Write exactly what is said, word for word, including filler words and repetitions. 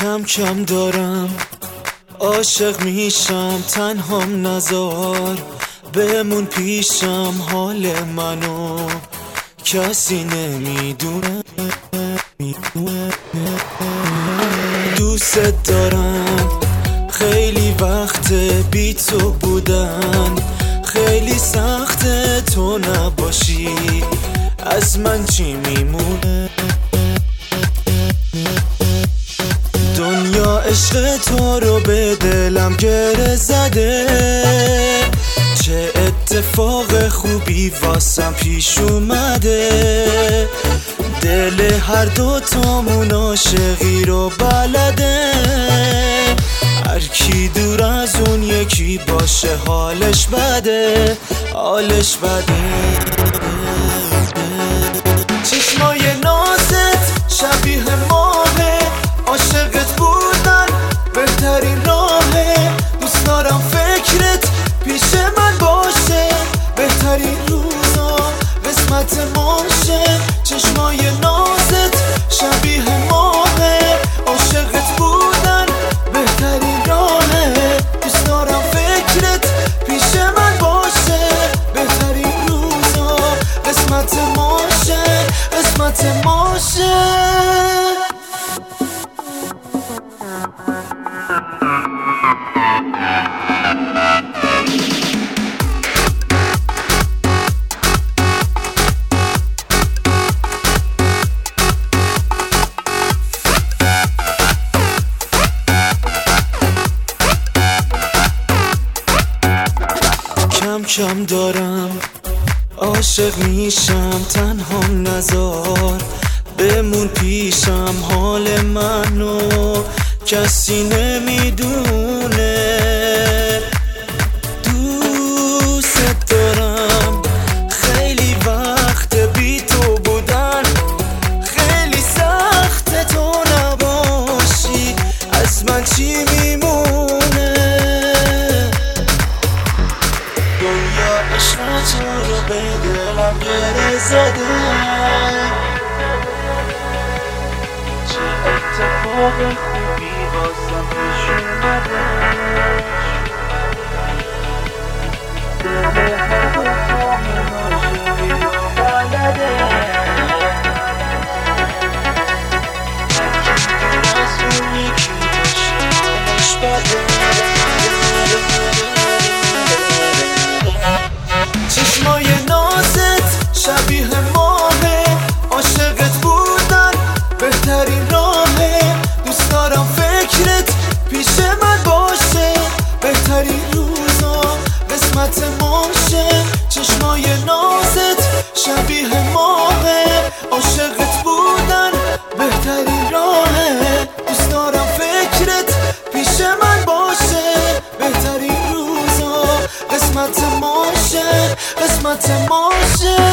کم کم دارم عاشق میشم، تنهام نزار بمون پیشم، حال منو کسی نمیدونه. دوست دارم، خیلی وقت بی تو بودن، خیلی سخته تو نباشی، از من چی میمونه؟ دنیا عشق تو رو به دلم گره زده، چه اتفاق خوبی واسم پیش اومده، دل هر دو تامون عاشقی رو بلده، هر کی دور از اون یکی باشه حالش بده، حالش بده. چشمای نازت شبیه ماهه، عاشقت بودن بهترین راهه، دوست دارم فکرت پیش من باشه، بهترین روزا قسمت ماشه. چشمای نازت شبیه ماهه، عاشقت بودن بهترین راهه، دوست دارم فکرت پیش من باشه، بهترین روزا قسمت ماشه، قسمت ماشه. کم کم دارم عاشق میشم، تنهام نزار بمون پیشم، حال منو کسی نمیدونه. دوست دارم، خیلی وقت بی تو بودن، خیلی سخت تو نباشی، از من چی میمونه؟ دنیا عشق تو رو به دلم گره زده، چه اتفاق خوبی واسم پیش اومده، دل هر دو تامون عاشقی رو بلده، از اون یکی باشه حالش بده. چشمای نازت شبیه ماهه، عاشقت بودن بهترین راهه، دوست دارم فکرت پیش من باشه، بهترین روزا قسمت ماشه. چشمای نازت شبیه ماهه، عاشقت بودن بهترین راهه، دوست دارم فکرت پیش من باشه، بهترین روزا قسمت ماشه، قسمت ماشه.